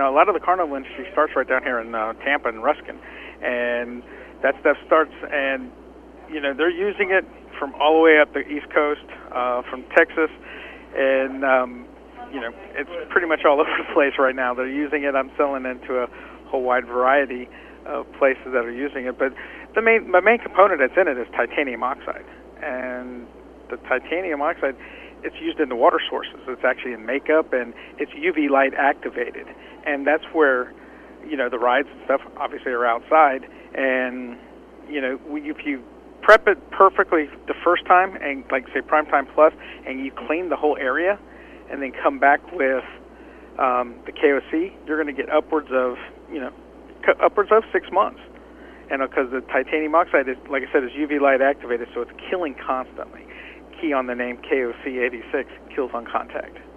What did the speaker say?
a lot of the carnival industry starts right down here in Tampa and Ruskin, and that stuff starts, and they're using it from all the way up the East Coast, from Texas, and it's pretty much all over the place right now. They're using it. I'm selling it to a whole wide variety of places that are using it, but the main component that's in it is titanium oxide, and the titanium oxide, it's used in the water sources. It's actually in makeup, and it's UV light activated, and that's where the rides and stuff obviously are outside, and if you prep it perfectly the first time, and like say Prime Time Plus, and you clean the whole area, and then come back with the KOC, you're going to get upwards of 6 months, and because the titanium oxide is, like I said, is UV light activated, so it's killing constantly. Key on the name KOC 86, kills on contact.